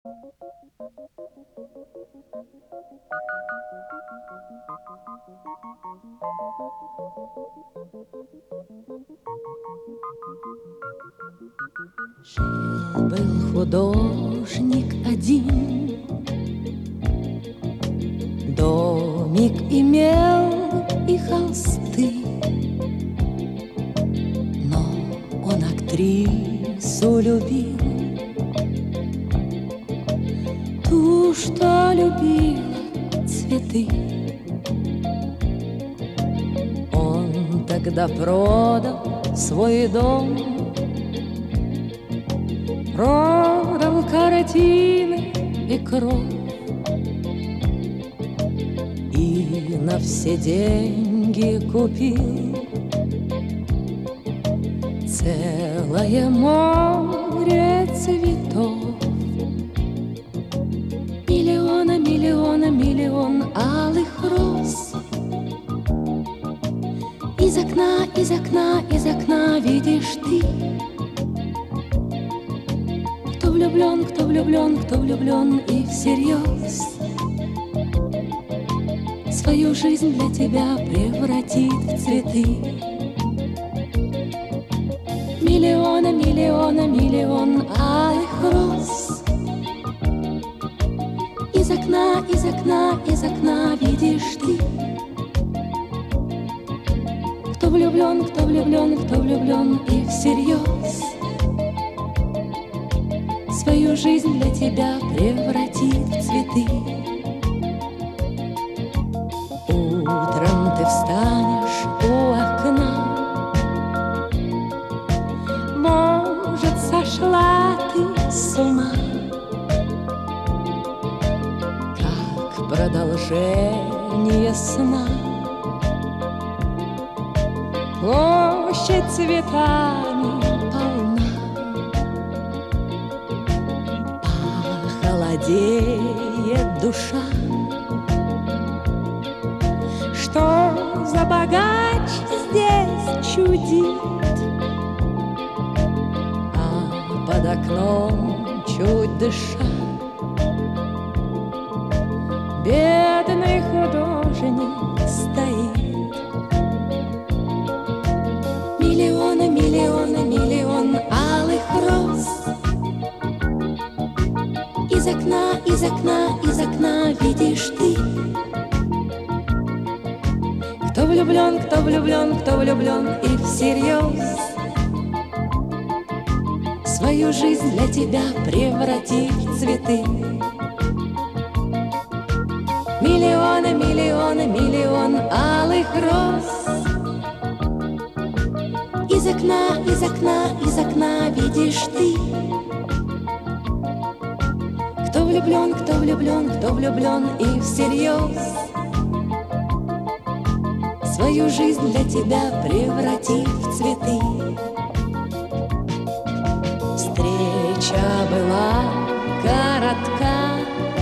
Жил-был художник один, домик имел и холсты, но он актрису любил, ту, что любила цветы. Он тогда продал свой дом, продал картины и кровь, и на все деньги купил целое море цветов. Миллиона, миллиона, миллион алых роз. Из окна, из окна, из окна видишь ты. Кто влюблен, кто влюблен, кто влюблен и всерьез свою жизнь для тебя превратит в цветы. Миллиона, миллиона, миллион алых роз. Из окна, из окна, из окна видишь ты. Кто влюблен, кто влюблен, кто влюблен и всерьез свою жизнь для тебя превратит в цветы. Утром ты встанешь у окна, может, сошла ты с ума, как продолжение сна. Площадь цветами полна, похолодеет душа. Что за богач здесь чудит, а под окном чуть дыша бедный художник стоит. Миллиона, миллиона, миллион алых роз. Из окна, из окна, из окна видишь ты. Кто влюблен, кто влюблен, кто влюблен и всерьез свою жизнь для тебя превратит в цветы. Миллиона, миллиона, миллион алых роз. Из окна, из окна, из окна видишь ты. Кто влюблен, кто влюблен, кто влюблен и всерьез свою жизнь для тебя превратив в цветы. Встреча была коротка,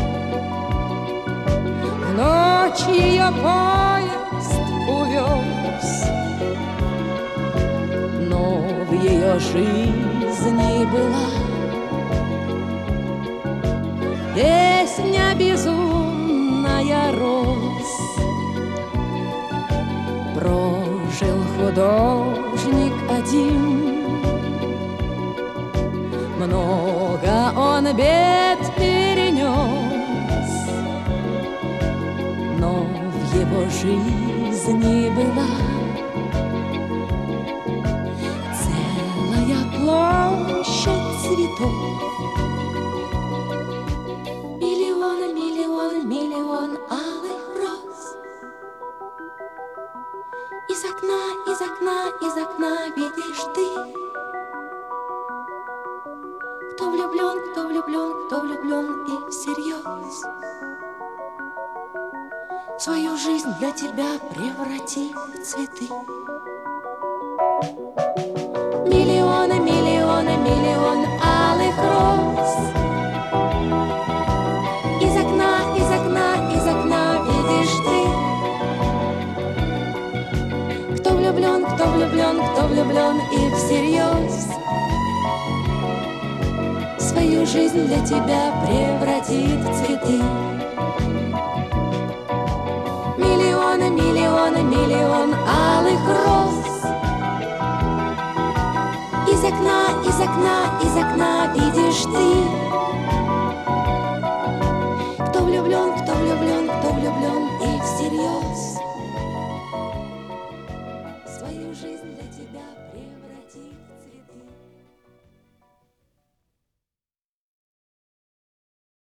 в ночь ее поезд увез, но в ее жизни была песня безумная роз. Прожил художник один, много он бед перенес, но в его жизни была целая площадь цветов. Миллион, миллион, миллион алых роз. Из окна, из окна, из окна видишь ты. Кто влюблен, кто влюблен, кто влюблен и всерьез свою жизнь для тебя преврати в цветы. Миллионы, миллионы, миллион алых роз. Из окна, из окна, из окна видишь ты. Кто влюблен, кто влюблен, кто влюблен и всерьез свою жизнь жизнь для тебя превратит в цветы. Миллионы, миллионы, миллионы